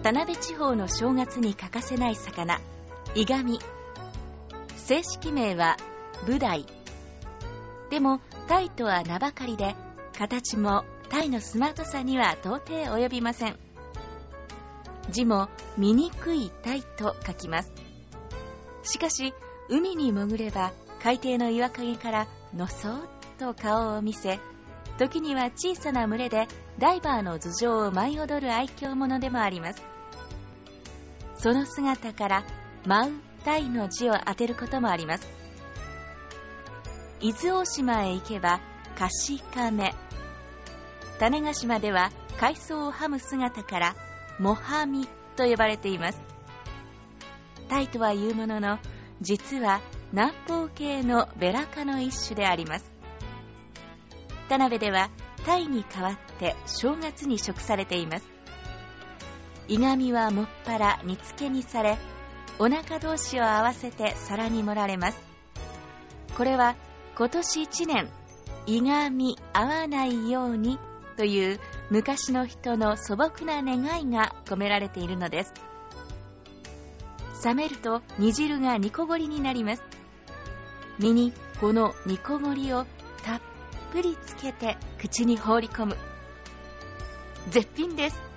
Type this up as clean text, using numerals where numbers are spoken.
田辺地方の正月に欠かせない魚、イガミ。正式名はブダイ。でもタイとは名ばかりで、形もタイのスマートさには到底及びません。字も醜いタイと書きます。しかし海に潜れば海底の岩陰からのそっと顔を見せ、時には小さな群れでダイバーの頭上を舞い踊る愛嬌者でもあります。その姿から舞うタイの字を当てることもあります。伊豆大島へ行けばカシカメ、種子島では海藻をはむ姿からモハミと呼ばれています。タイとはいうものの、実は南方系のベラ科の一種であります。田辺ではタイに代わって正月に食されています。イガミはもっぱら煮付けにされ、お腹同士を合わせて皿に盛られます。これは今年1年イガミ合わないようにという昔の人の素朴な願いが込められているのです。冷めると煮汁が煮こごりになります。身にこの煮こごりをたっぷりつけて口に放り込む。絶品です。